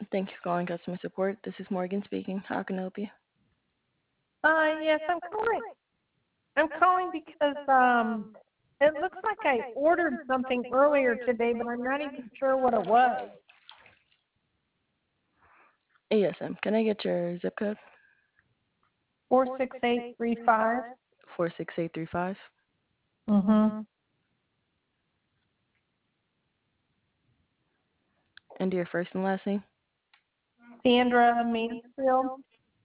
Thank you for calling customer support. This is Morgan speaking. How can I help you? Yes, I'm calling. I'm calling because it looks like I ordered something earlier today, but I'm not even sure what it was. Yes, can I get your zip code? 46835. 46835. Mhm. And your first and last name? Sandra Mansfield.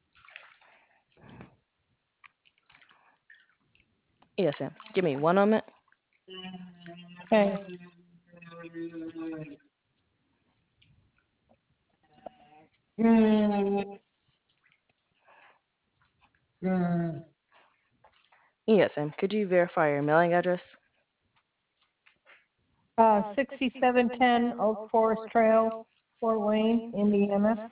Yes, Give me one moment. Okay. Yes, Could you verify your mailing address? 6710 Oak Forest Trail, Fort Wayne, Indiana.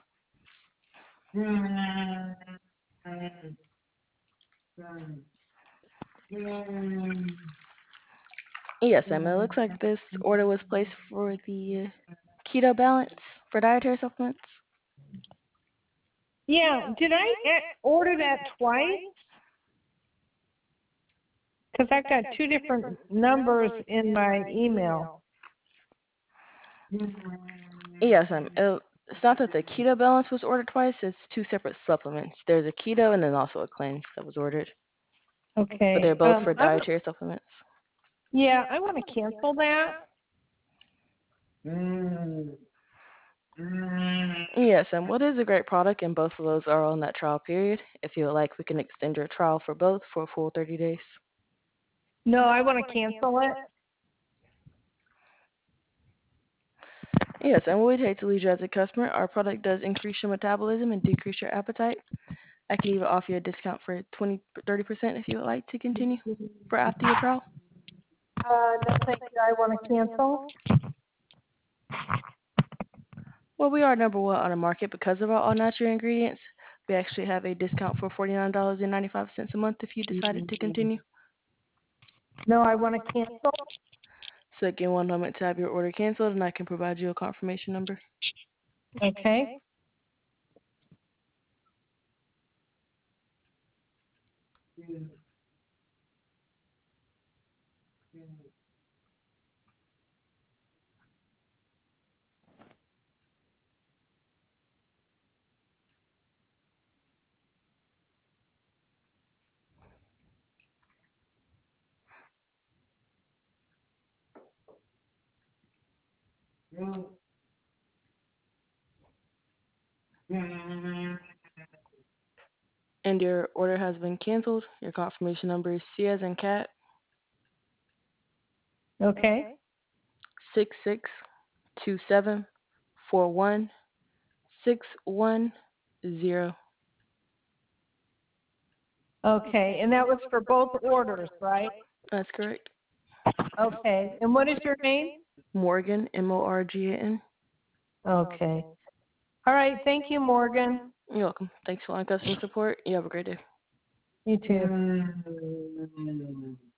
Yes, It looks like this order was placed for the keto balance for dietary supplements. Yeah, did I order that twice? Because I got two different numbers in my email. Yes, it's not that the keto balance was ordered twice. It's two separate supplements. There's a keto and then also a cleanse that was ordered. Okay. But they're both for dietary supplements. Yeah, I want to cancel that. Yes, what is a great product, and both of those are on that trial period. If you would like, we can extend your trial for both for a full 30 days. No, I want to cancel it. Yes, and what we take to lead you as a customer, our product does increase your metabolism and decrease your appetite. I can even offer you a discount for 30% if you would like to continue for after your trial. No, thank you. I want to cancel. Well, we are number one on the market because of our all-natural ingredients. We actually have a discount for $49.95 a month if you decided to continue. No, I want to cancel. So again, one moment to have your order canceled, and I can provide you a confirmation number. Okay. And your order has been canceled. Your confirmation number is C as in cat Okay. 6627416110. Okay, and that was for both orders, right? That's correct. Okay, and what is your name? Morgan, Morgan. Okay. All right, thank you, Morgan. You're welcome. Thanks for calling customer support. You have a great day. You too.